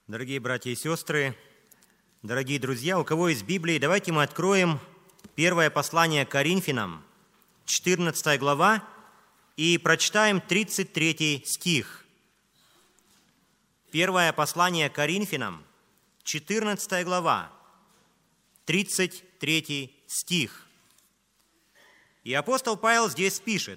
Дорогие братья и сестры, дорогие друзья, у кого есть Библии, давайте мы откроем первое послание Коринфянам, 14 глава, и прочитаем 33 стих. Первое послание Коринфянам, 14 глава, 33 стих. И апостол Павел здесь пишет,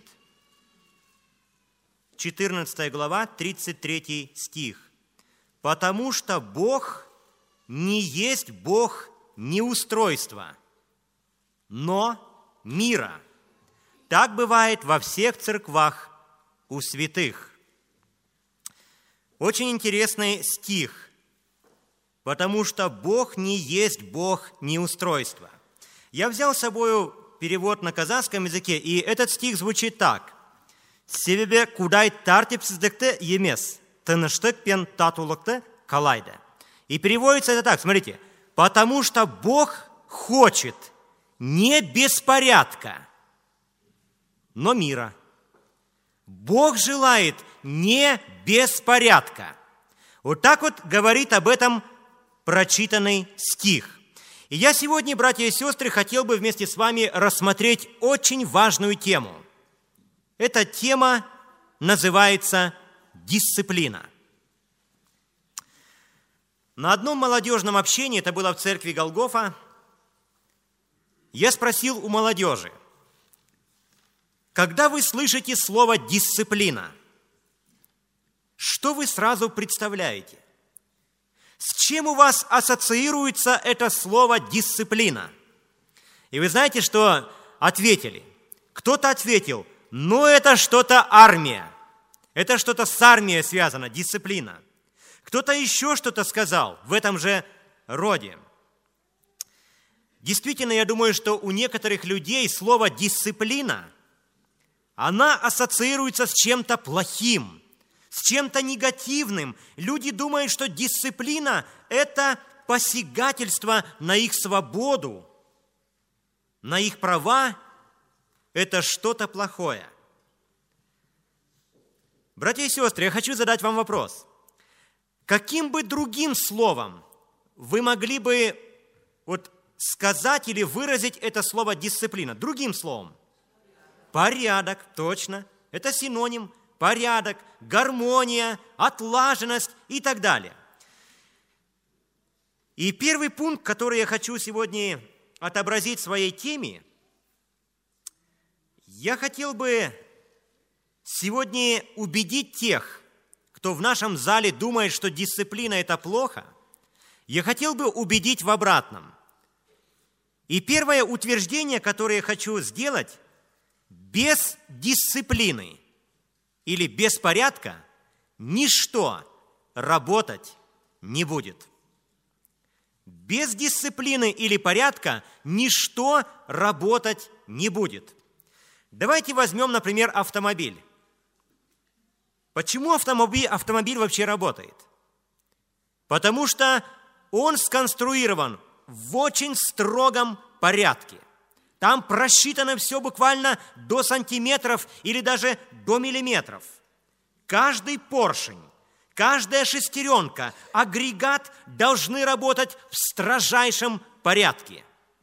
14 глава, 33 стих. «Потому что Бог не есть Бог неустройства, но мира. Так бывает во всех церквах у святых». Очень интересный стих. «Потому что Бог не есть Бог неустройства». Я взял с собой перевод на казахском языке, и этот стих звучит так. «Себебі кудай тәртіпсіздікті емес, тыныштық пен татулықты қалайды». И переводится это так, смотрите. «Потому что Бог хочет не беспорядка, но мира». Бог желает не беспорядка. Вот так вот говорит об этом прочитанный стих. И я сегодня, братья и сестры, хотел бы вместе с вами рассмотреть очень важную тему. Эта тема называется дисциплина. На одном молодежном общении, это было в церкви Голгофа, я спросил у молодежи, когда вы слышите слово «дисциплина», что вы сразу представляете? С чем у вас ассоциируется это слово «дисциплина»? И вы знаете, что ответили? Кто-то ответил, это что-то армия. Это что-то с армией связано, дисциплина. Кто-то еще что-то сказал в этом же роде. Действительно, я думаю, что у некоторых людей слово «дисциплина», она ассоциируется с чем-то плохим, с чем-то негативным. Люди думают, что дисциплина – это посягательство на их свободу, на их права, это что-то плохое. Братья и сестры, я хочу задать вам вопрос. Каким бы другим словом вы могли бы сказать или выразить это слово «дисциплина»? Другим словом. Порядок, точно. Это синоним. Порядок, гармония, отлаженность и так далее. И первый пункт, который я хочу сегодня отобразить в своей теме, я хотел бы сегодня убедить тех, кто в нашем зале думает, что дисциплина – это плохо, я хотел бы убедить в обратном. И первое утверждение, которое я хочу сделать, без дисциплины или без порядка ничто работать не будет. Без дисциплины или порядка ничто работать не будет. Давайте возьмем, например, автомобиль. Почему автомобиль вообще работает? Потому что он сконструирован в очень строгом порядке. Там просчитано все буквально до сантиметров или даже до миллиметров. Каждый поршень, каждая шестеренка, агрегат должны работать в строжайшем порядке.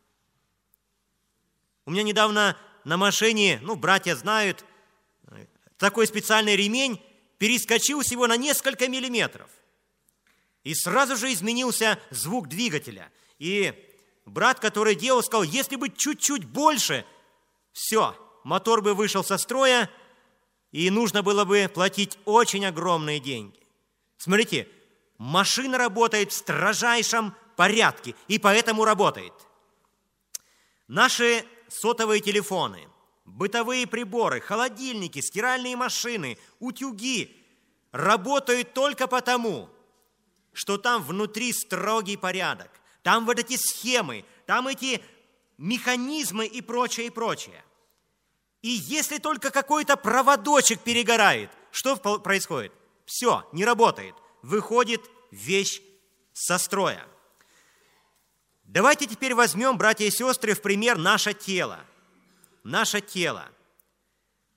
У меня недавно на машине, братья знают, такой специальный ремень перескочил всего на несколько миллиметров. И сразу же изменился звук двигателя. И брат, который делал, сказал, если бы чуть-чуть больше, все, мотор бы вышел со строя, и нужно было бы платить очень огромные деньги. Смотрите, машина работает в строжайшем порядке, и поэтому работает. Наши сотовые телефоны, бытовые приборы, холодильники, стиральные машины, утюги работают только потому, что там внутри строгий порядок. Там вот эти схемы, там эти механизмы и прочее, и прочее. И если только какой-то проводочек перегорает, что происходит? Все, не работает. Выходит вещь со строя. Давайте теперь возьмем, братья и сестры, в пример наше тело. Наше тело.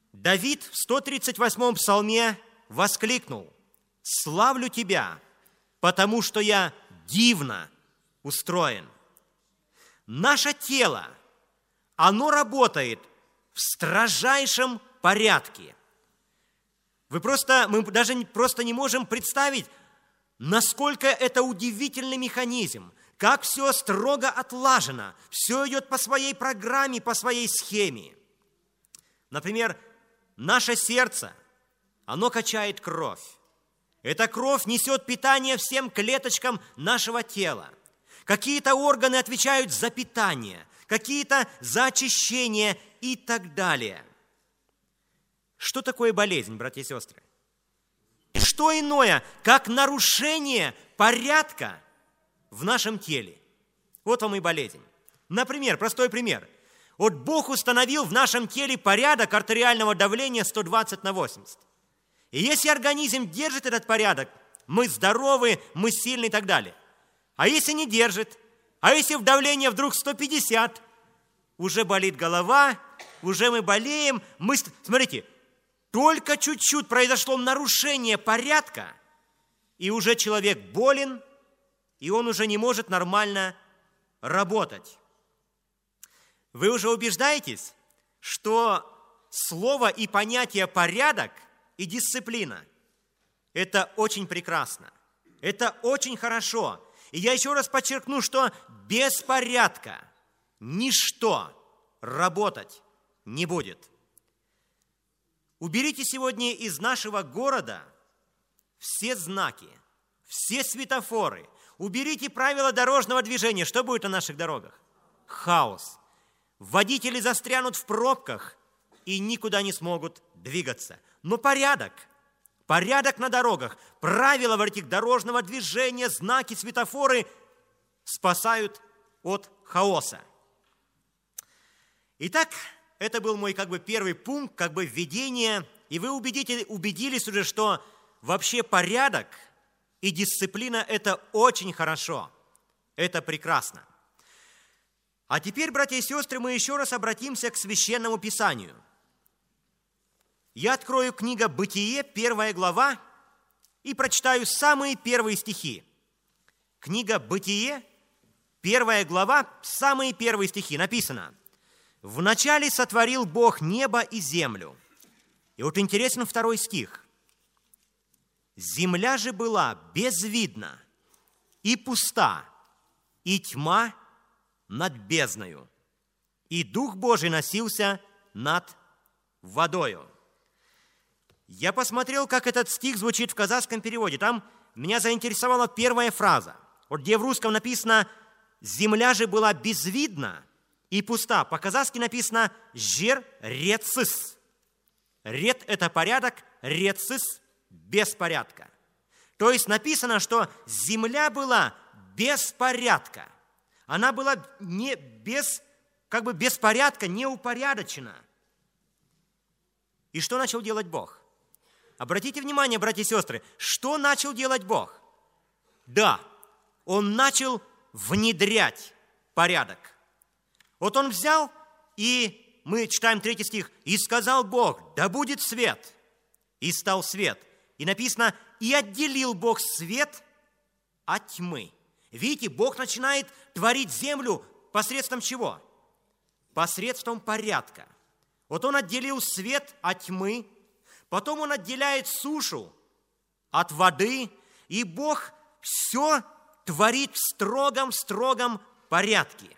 Давид в 138-м псалме воскликнул: «Славлю Тебя, потому что я дивно устроен. Наше тело, оно работает в строжайшем порядке. Мы даже просто не можем представить, насколько это удивительный механизм, как все строго отлажено, все идет по своей программе, по своей схеме. Например, наше сердце, оно качает кровь. Эта кровь несет питание всем клеточкам нашего тела. Какие-то органы отвечают за питание, какие-то за очищение и так далее. Что такое болезнь, братья и сестры? Что иное, как нарушение порядка в нашем теле. Вот вам и болезнь. Например, простой пример. Вот Бог установил в нашем теле порядок артериального давления 120/80. И если организм держит этот порядок, мы здоровы, мы сильны и так далее. А если не держит, а если в давление вдруг 150, уже болит голова, уже мы болеем. Смотрите, только чуть-чуть произошло нарушение порядка, и уже человек болен, и он уже не может нормально работать. Вы уже убеждаетесь, что слово и понятие «порядок» и «дисциплина» – это очень прекрасно, это очень хорошо. И я еще раз подчеркну, что без порядка ничто работать не будет. Уберите сегодня из нашего города все знаки, все светофоры, уберите правила дорожного движения. Что будет на наших дорогах? Хаос. Водители застрянут в пробках и никуда не смогут двигаться. Но порядок на дорогах, правила дорожного движения, знаки, светофоры спасают от хаоса. Итак, это был мой первый пункт, введение, и вы убедились уже, что вообще порядок и дисциплина – это очень хорошо, это прекрасно. А теперь, братья и сестры, мы еще раз обратимся к Священному Писанию. Я открою книгу «Бытие», 1 глава, и прочитаю самые первые стихи. Книга «Бытие», 1 глава, самые первые стихи. Написано: «Вначале сотворил Бог небо и землю». И вот интересен 2 стих. «Земля же была безвидна и пуста, и тьма над бездною, и Дух Божий носился над водою». Я посмотрел, как этот стих звучит в казахском переводе. Там меня заинтересовала первая фраза. Вот где в русском написано «Земля же была безвидна и пуста». По-казахски написано «Жер рецис». Ред – это порядок, рецис – беспорядка. То есть написано, что земля была без порядка. Она была без порядка, неупорядочена. И что начал делать Бог? Обратите внимание, братья и сестры, что начал делать Бог? Да, Он начал внедрять порядок. Вот Он взял, и мы читаем 3 стих, «И сказал Бог, да будет свет, и стал свет». И написано, «И отделил Бог свет от тьмы». Видите, Бог начинает творить землю посредством чего? Посредством порядка. Вот Он отделил свет от тьмы, потом Он отделяет сушу от воды, и Бог все творит в строгом порядке.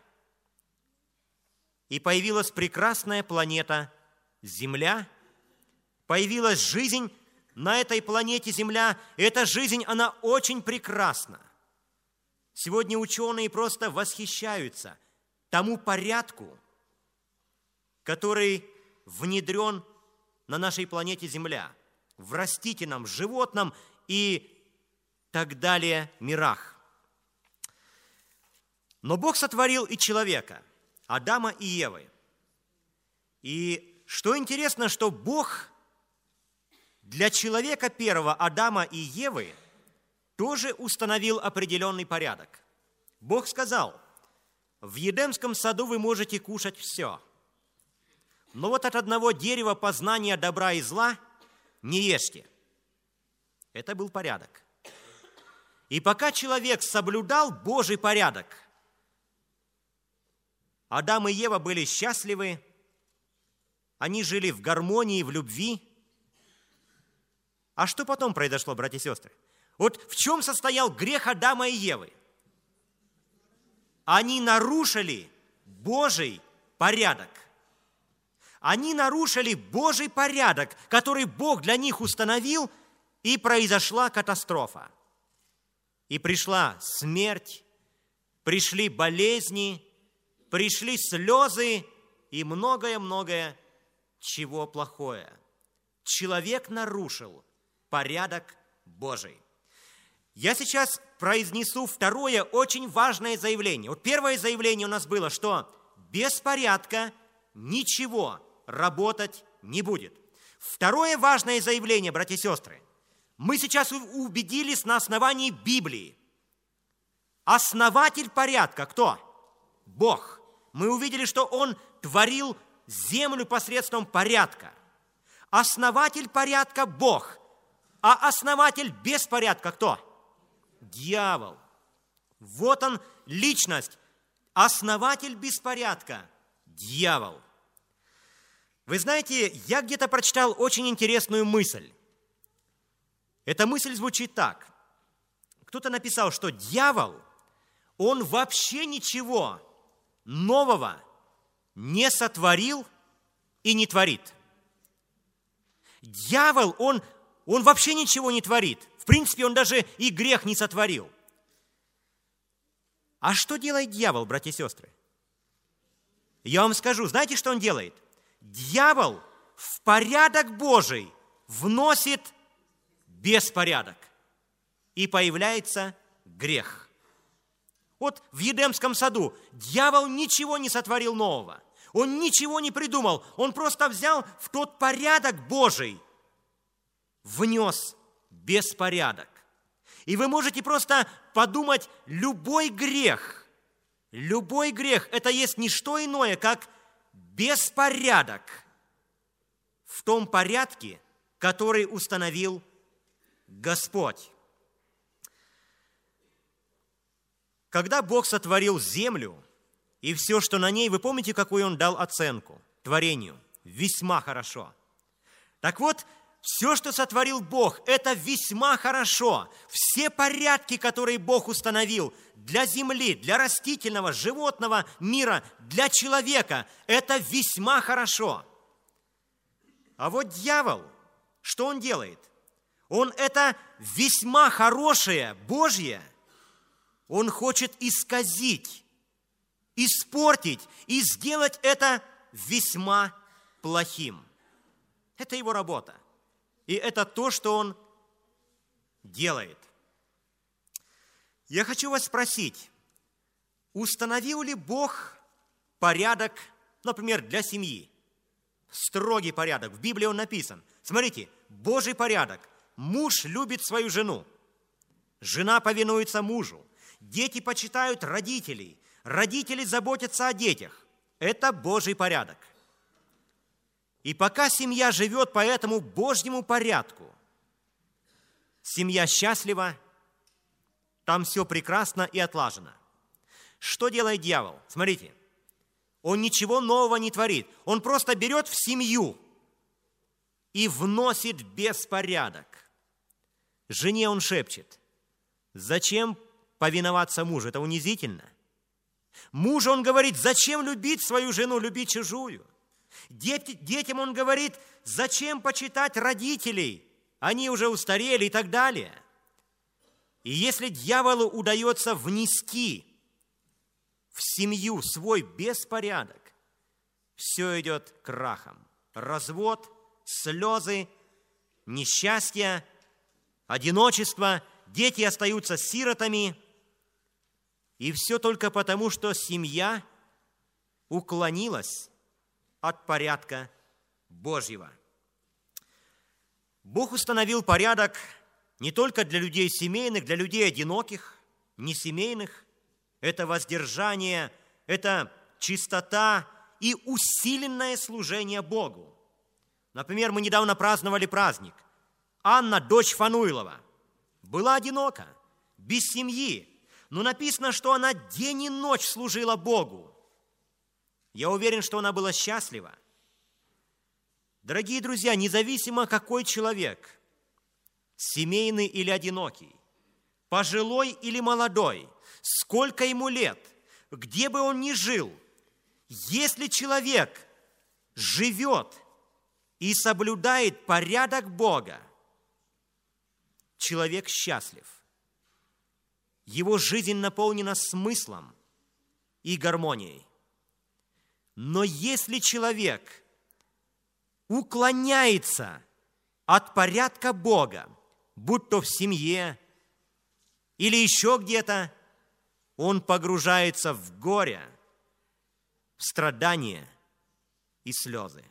И появилась прекрасная планета Земля, появилась жизнь на этой планете Земля. Эта жизнь, она очень прекрасна. Сегодня ученые просто восхищаются тому порядку, который внедрен на нашей планете Земля, в растительном, животном и так далее мирах. Но Бог сотворил и человека, Адама и Евы. И что интересно, что Бог для человека первого, Адама и Евы, тоже установил определенный порядок. Бог сказал: в Едемском саду вы можете кушать все, но вот от одного дерева познания добра и зла не ешьте. Это был порядок. И пока человек соблюдал Божий порядок, Адам и Ева были счастливы, они жили в гармонии, в любви. А что потом произошло, братья и сестры? Вот в чем состоял грех Адама и Евы? Они нарушили Божий порядок. Они нарушили Божий порядок, который Бог для них установил, и произошла катастрофа. И пришла смерть, пришли болезни, пришли слезы и многое-многое чего плохое. Человек нарушил порядок Божий. Я сейчас произнесу второе очень важное заявление. Вот первое заявление у нас было, что без порядка ничего работать не будет. Второе важное заявление, братья и сестры. Мы сейчас убедились на основании Библии. Основатель порядка кто? Бог. Мы увидели, что Он творил землю посредством порядка. Основатель порядка – Бог. А основатель беспорядка кто? Дьявол. Вот он, личность. Основатель беспорядка – дьявол. Вы знаете, я где-то прочитал очень интересную мысль. Эта мысль звучит так. Кто-то написал, что дьявол, он вообще ничего нового не сотворил и не творит. Дьявол, он вообще ничего не творит. В принципе, он даже и грех не сотворил. А что делает дьявол, братья и сестры? Я вам скажу, знаете, что он делает? Дьявол в порядок Божий вносит беспорядок, и появляется грех. Вот в Едемском саду дьявол ничего не сотворил нового, он ничего не придумал, он просто взял в тот порядок Божий, внес беспорядок. И вы можете просто подумать, любой грех – это есть не что иное, как беспорядок в том порядке, который установил Господь. Когда Бог сотворил землю и все, что на ней, вы помните, какую Он дал оценку творению? Весьма хорошо. Так вот, все, что сотворил Бог, это весьма хорошо. Все порядки, которые Бог установил для земли, для растительного, животного мира, для человека, это весьма хорошо. А вот дьявол, что он делает? Он это весьма хорошее, Божье, он хочет исказить, испортить и сделать это весьма плохим. Это его работа. И это то, что он делает. Я хочу вас спросить, установил ли Бог порядок, например, для семьи? Строгий порядок. В Библии он написан. Смотрите, Божий порядок. Муж любит свою жену. Жена повинуется мужу. Дети почитают родителей. Родители заботятся о детях. Это Божий порядок. И пока семья живет по этому Божьему порядку, семья счастлива, там все прекрасно и отлажено. Что делает дьявол? Смотрите, он ничего нового не творит. Он просто берет в семью и вносит беспорядок. Жене он шепчет: зачем повиноваться мужу? Это унизительно. Мужу он говорит: зачем любить свою жену, любить чужую? Детям он говорит: зачем почитать родителей? Они уже устарели и так далее. И если дьяволу удается внести в семью свой беспорядок, все идет крахом. Развод, слезы, несчастье, одиночество, дети остаются сиротами. И все только потому, что семья уклонилась от порядка Божьего. Бог установил порядок не только для людей семейных, для людей одиноких, несемейных. Это воздержание, это чистота и усиленное служение Богу. Например, мы недавно праздновали праздник. Анна, дочь Фануилова, была одинока, без семьи, но написано, что она день и ночь служила Богу. Я уверен, что она была счастлива. Дорогие друзья, независимо какой человек, семейный или одинокий, пожилой или молодой, сколько ему лет, где бы он ни жил, если человек живет и соблюдает порядок Бога, человек счастлив. Его жизнь наполнена смыслом и гармонией. Но если человек уклоняется от порядка Бога, будь то в семье или еще где-то, он погружается в горе, в страдания и слезы.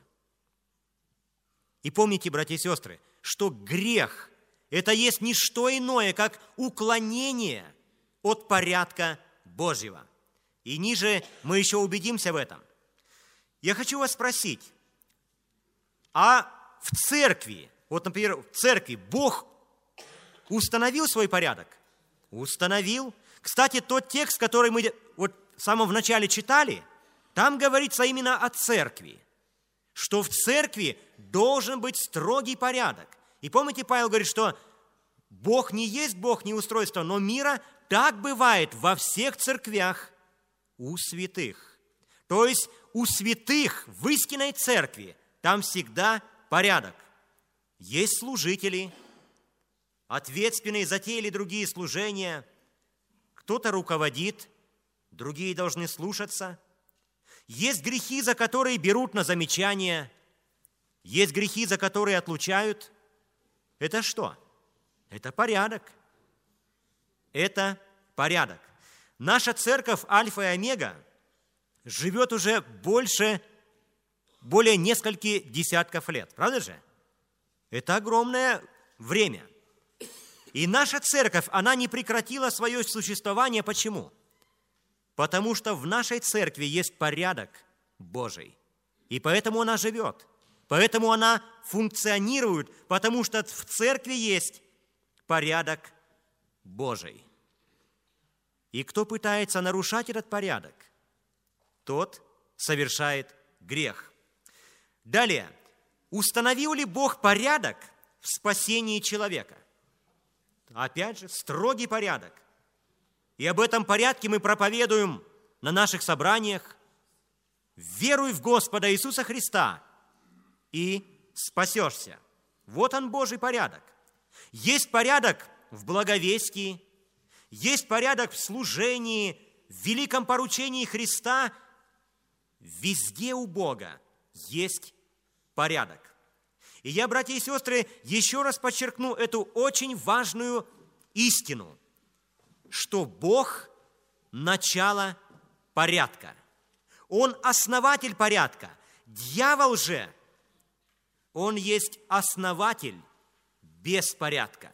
И помните, братья и сестры, что грех – это есть не что иное, как уклонение от порядка Божьего. И ниже мы еще убедимся в этом. Я хочу вас спросить, а в церкви, вот, например, в церкви Бог установил свой порядок? Установил. Кстати, тот текст, который мы вот в самом начале читали, там говорится именно о церкви, что в церкви должен быть строгий порядок. И помните, Павел говорит, что Бог не есть Бог неустройства, но мира так бывает во всех церквях у святых. То есть у святых в истинной церкви там всегда порядок. Есть служители, ответственные за те или другие служения. Кто-то руководит, другие должны слушаться. Есть грехи, за которые берут на замечание. Есть грехи, за которые отлучают. Это что? Это порядок. Это порядок. Наша церковь Альфа и Омега живет уже более нескольких десятков лет. Правда же? Это огромное время. И наша церковь, она не прекратила свое существование. Почему? Потому что в нашей церкви есть порядок Божий. И поэтому она живет. Поэтому она функционирует, потому что в церкви есть порядок Божий. И кто пытается нарушать этот порядок, тот совершает грех. Далее. Установил ли Бог порядок в спасении человека? Опять же, строгий порядок. И об этом порядке мы проповедуем на наших собраниях. Веруй в Господа Иисуса Христа и спасешься. Вот он, Божий порядок. Есть порядок в благовестии, есть порядок в служении, в великом поручении Христа. Везде у Бога есть порядок. И я, братья и сестры, еще раз подчеркну эту очень важную истину, что Бог – начало порядка. Он основатель порядка. Дьявол же, он есть основатель беспорядка.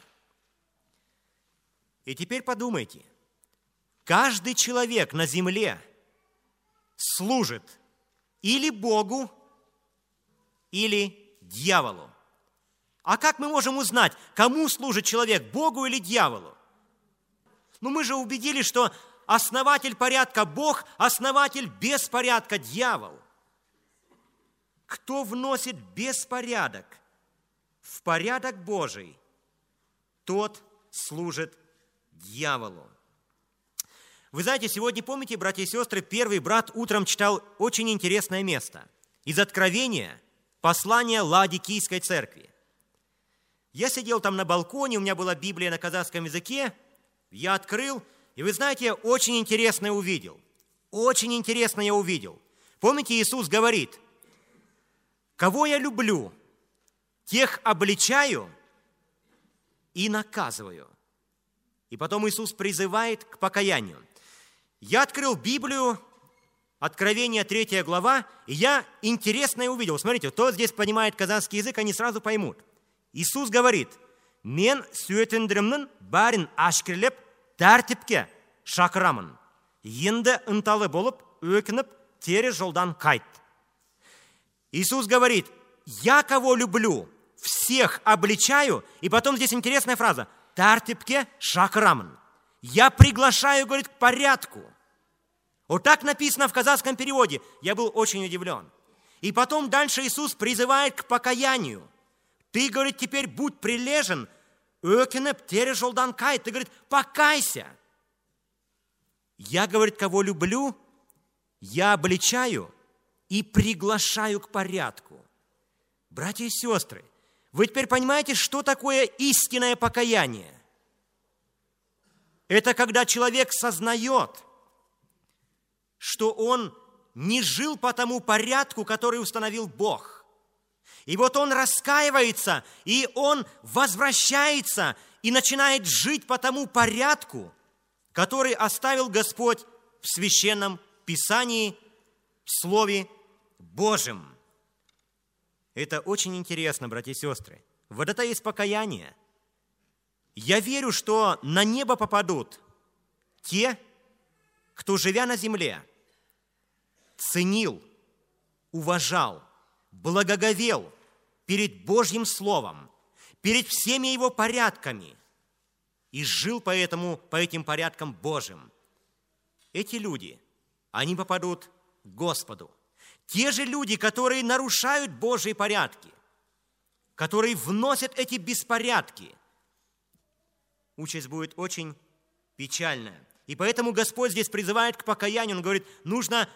И теперь подумайте, каждый человек на земле служит или Богу, или дьяволу. А как мы можем узнать, кому служит человек, Богу или дьяволу? Ну, мы же убедились, что основатель порядка Бог, основатель беспорядка дьявол. Кто вносит беспорядок в порядок Божий, тот служит дьяволу. Вы знаете, сегодня, помните, братья и сестры, первый брат утром читал очень интересное место из Откровения, послание Ладикийской церкви. Я сидел там на балконе, у меня была Библия на казахском языке, я открыл, и вы знаете, очень интересное увидел. Очень интересное я увидел. Помните, Иисус говорит: «Кого я люблю, тех обличаю и наказываю». И потом Иисус призывает к покаянию. Я открыл Библию, Откровение 3 глава, и я интересное увидел. Смотрите, кто здесь понимает казахский язык, они сразу поймут. Иисус говорит: «Мен сүйетіндірімнің бәрін ашкерлеп, тәртіпке шақырамын. Енді ынталы болып, өкініп, тері жолдан қайт». Иисус говорит: «Я кого люблю, всех обличаю». И потом здесь интересная фраза: «Тәртіпке шақырамын». Я приглашаю, говорит, к порядку. Вот так написано в казахском переводе. Я был очень удивлен. И потом дальше Иисус призывает к покаянию. Ты, говорит, теперь будь прилежен, өкініп, тері жолдан кай. Ты, говорит, покайся. Я, говорит, кого люблю, я обличаю и приглашаю к порядку. Братья и сестры, вы теперь понимаете, что такое истинное покаяние? Это когда человек сознает, что он не жил по тому порядку, который установил Бог. И вот он раскаивается, и он возвращается и начинает жить по тому порядку, который оставил Господь в Священном Писании, в Слове Божьем. Это очень интересно, братья и сестры. Вот это есть покаяние. Я верю, что на небо попадут те, кто, живя на земле, ценил, уважал, благоговел перед Божьим Словом, перед всеми Его порядками и жил по этим порядкам Божьим. Эти люди, они попадут к Господу. Те же люди, которые нарушают Божьи порядки, которые вносят эти беспорядки, участь будет очень печальная. И поэтому Господь здесь призывает к покаянию. Он говорит, нужно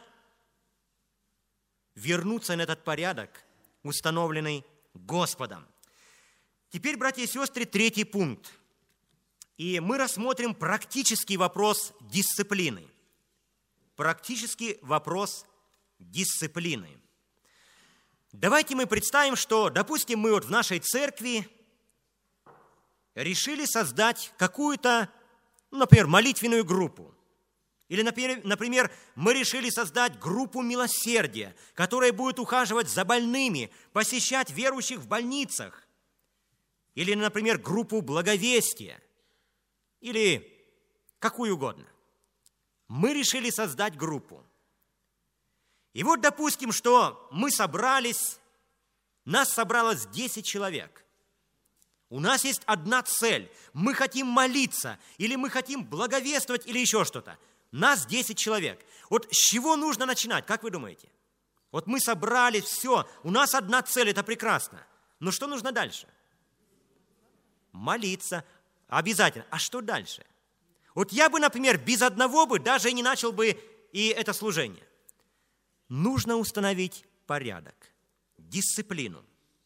вернуться на этот порядок, установленный Господом. Теперь, братья и сестры, третий пункт. И мы рассмотрим практический вопрос дисциплины. Практический вопрос дисциплины. Давайте мы представим, что, допустим, мы вот в нашей церкви решили создать какую-то, например, молитвенную группу. Или, например, мы решили создать группу милосердия, которая будет ухаживать за больными, посещать верующих в больницах. Или, например, группу благовестия. Или какую угодно. Мы решили создать группу. И вот, допустим, что мы собрались, нас собралось 10 человек. У нас есть одна цель. Мы хотим молиться, или мы хотим благовествовать, или еще что-то. Нас 10 человек. Вот с чего нужно начинать, как вы думаете? Вот мы собрались, все, у нас одна цель, это прекрасно. Но что нужно дальше? Молиться. Обязательно. А что дальше? Вот я бы, например, без одного бы даже и не начал бы и это служение. Нужно установить порядок, дисциплину.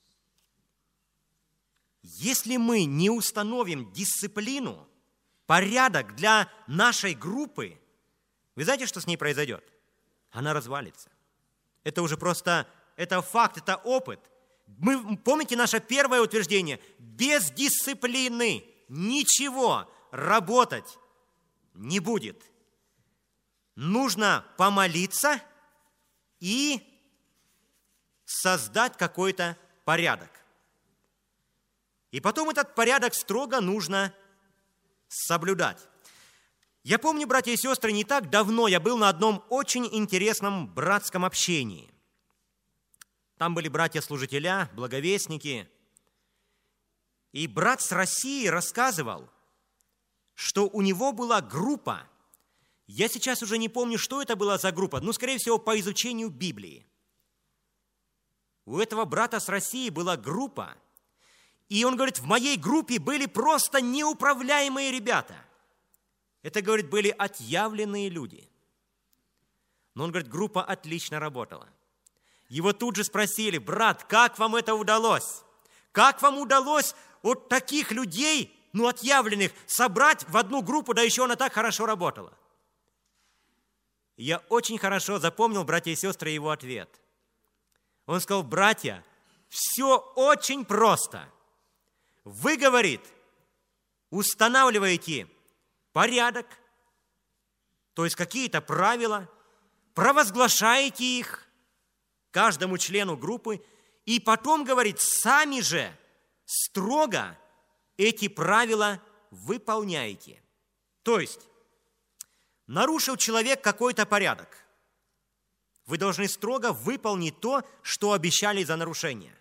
Если мы не установим дисциплину, порядок для нашей группы, вы знаете, что с ней произойдет? Она развалится. Это уже просто, это факт, это опыт. Помните наше первое утверждение? Без дисциплины ничего работать не будет. Нужно помолиться и создать какой-то порядок. И потом этот порядок строго нужно соблюдать. Я помню, братья и сестры, не так давно я был на одном очень интересном братском общении. Там были братья-служителя, благовестники. И брат с России рассказывал, что у него была группа. Я сейчас уже не помню, что это была за группа, но, скорее всего, по изучению Библии. У этого брата с России была группа, и он говорит, в моей группе были просто неуправляемые ребята. Это, говорит, были отъявленные люди. Но он говорит, группа отлично работала. Его тут же спросили, брат, как вам это удалось? Как вам удалось вот таких людей, отъявленных, собрать в одну группу, да еще она так хорошо работала? Я очень хорошо запомнил, братья и сестры, его ответ. Он сказал, братья, все очень просто. Вы, говорит, устанавливаете порядок, то есть какие-то правила, провозглашаете их каждому члену группы, и потом, говорит, сами же строго эти правила выполняете. То есть, нарушил человек какой-то порядок, вы должны строго выполнить то, что обещали за нарушение.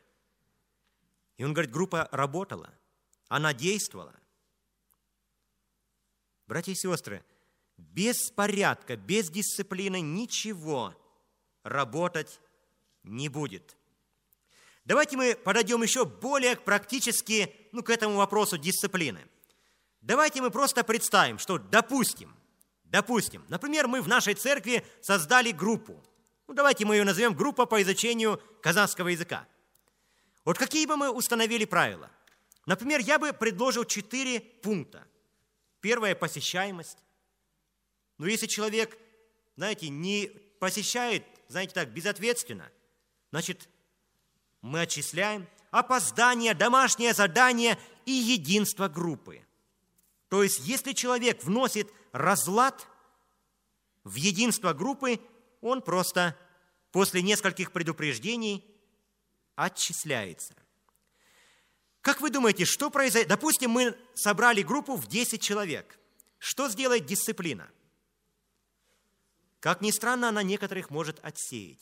И он говорит, группа работала, она действовала. братья и сестры, без порядка, без дисциплины ничего работать не будет. Давайте мы подойдем еще более практически к этому вопросу дисциплины. Давайте мы просто представим, что, допустим, например, мы в нашей церкви создали группу. Давайте мы ее назовем группа по изучению казахского языка. Вот какие бы мы установили правила? Например, я бы предложил 4 пункта. Первое – посещаемость. Но если человек, не посещает, безответственно, значит, мы отчисляем опоздание, домашнее задание и единство группы. То есть, если человек вносит разлад в единство группы, он просто после нескольких предупреждений отчисляется. Как вы думаете, что произойдет? Допустим, мы собрали группу в 10 человек. Что сделает дисциплина? Как ни странно, она некоторых может отсеять.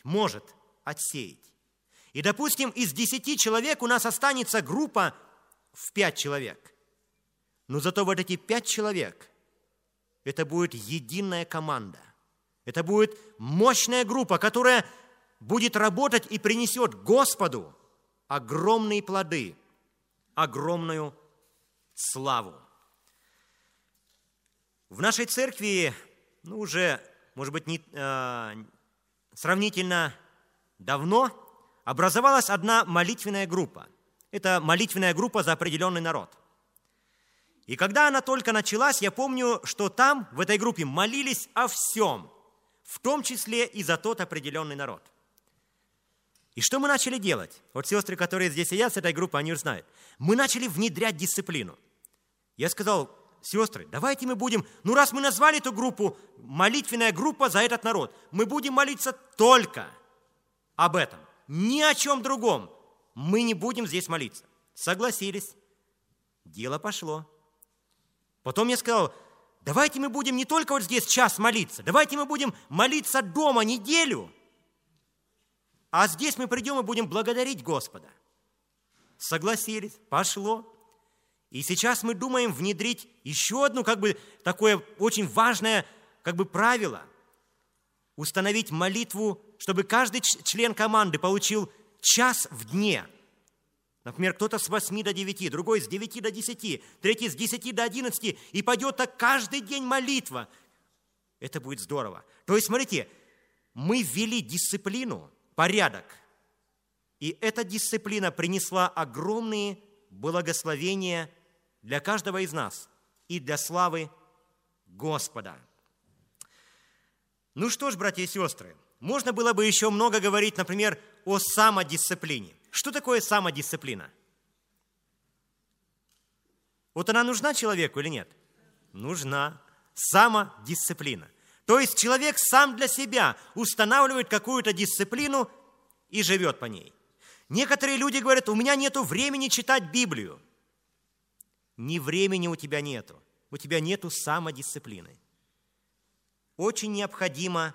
И, допустим, из 10 человек у нас останется группа в 5 человек. Но зато вот эти 5 человек, это будет единая команда. Это будет мощная группа, которая будет работать и принесет Господу огромные плоды, огромную славу. В нашей церкви, уже, может быть, сравнительно давно образовалась одна молитвенная группа. Это молитвенная группа за определенный народ. И когда она только началась, я помню, что там, в этой группе, молились о всем, в том числе и за тот определенный народ. И что мы начали делать? Вот сестры, которые здесь сидят с этой группы, они уже знают. Мы начали внедрять дисциплину. Я сказал: сестры, давайте мы будем, раз мы назвали эту группу молитвенная группа за этот народ, мы будем молиться только об этом, ни о чем другом. Мы не будем здесь молиться. Согласились. Дело пошло. Потом я сказал: давайте мы будем не только вот здесь час молиться, давайте мы будем молиться дома неделю, а здесь мы придем и будем благодарить Господа. Согласились, пошло. И сейчас мы думаем внедрить еще одно, такое очень важное, правило. Установить молитву, чтобы каждый член команды получил час в дне. Например, кто-то с 8 до 9, другой с 9 до 10, третий с 10 до 11, и пойдет так каждый день молитва. Это будет здорово. То есть, смотрите, мы ввели дисциплину, порядок, и эта дисциплина принесла огромные благословения для каждого из нас и для славы Господа. Что ж, братья и сестры, можно было бы еще много говорить, например, о самодисциплине. Что такое самодисциплина? Вот она нужна человеку или нет? Нужна. Самодисциплина. То есть человек сам для себя устанавливает какую-то дисциплину и живет по ней. Некоторые люди говорят: у меня нету времени читать Библию. Ни времени у тебя нету самодисциплины. Очень необходима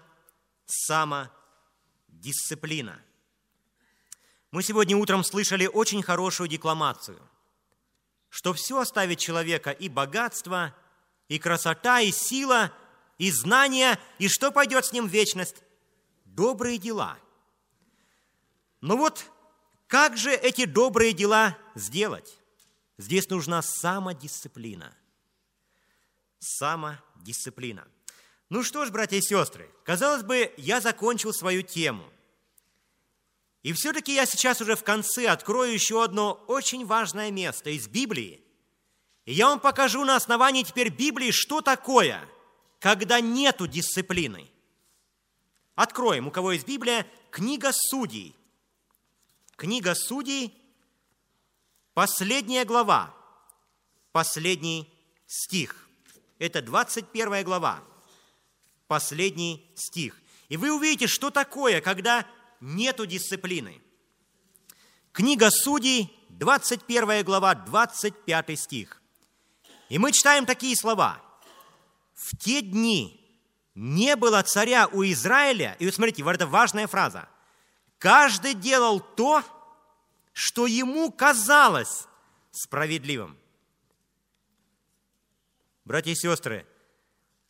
самодисциплина. Мы сегодня утром слышали очень хорошую декламацию, что все оставит человека: и богатство, и красота, и сила, и знания, и что пойдет с ним в вечность? Добрые дела. Но вот как же эти добрые дела сделать? Здесь нужна самодисциплина. Самодисциплина. Что ж, братья и сестры, казалось бы, я закончил свою тему. И все-таки я сейчас уже в конце открою еще одно очень важное место из Библии. И я вам покажу на основании теперь Библии, что такое, когда нету дисциплины. Откроем, у кого есть Библия, книга Судей. Книга Судей, последняя глава, последний стих. Это 21 глава, последний стих. И вы увидите, что такое, когда нету дисциплины. Книга Судей, 21 глава, 25 стих. И мы читаем такие слова. «В те дни не было царя у Израиля». И вот смотрите, вот это важная фраза. «Каждый делал то, что ему казалось справедливым». Братья и сестры,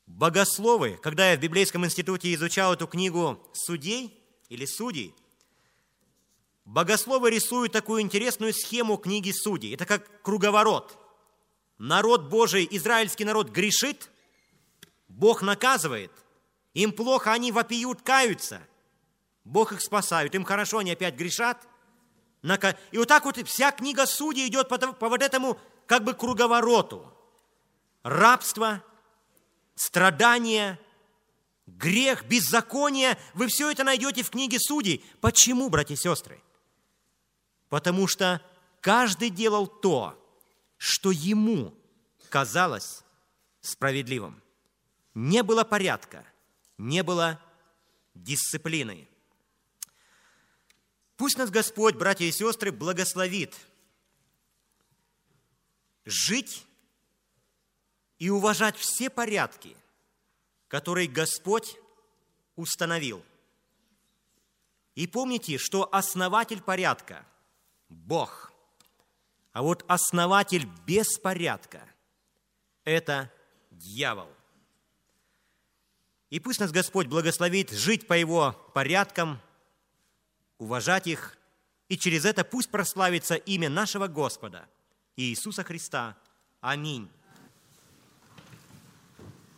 Богословы, когда я в Библейском институте изучал эту книгу судей или судей, богословы рисуют такую интересную схему книги Судей. Это как круговорот. Народ Божий, израильский народ грешит, Бог наказывает, им плохо, они вопиют, каются, Бог их спасает, им хорошо, они опять грешат. И вот так вот вся книга Судей идет по вот этому как бы круговороту. Рабство, страдания, грех, беззаконие. Вы все это найдете в книге Судей. Почему, братья и сестры? Потому что каждый делал то, что ему казалось справедливым. Не было порядка, не было дисциплины. Пусть нас Господь, братья и сестры, благословит жить и уважать все порядки, которые Господь установил. И помните, что основатель порядка – Бог, а вот основатель беспорядка – это дьявол. И пусть нас Господь благословит жить по Его порядкам, уважать их, и через это пусть прославится имя нашего Господа Иисуса Христа. Аминь.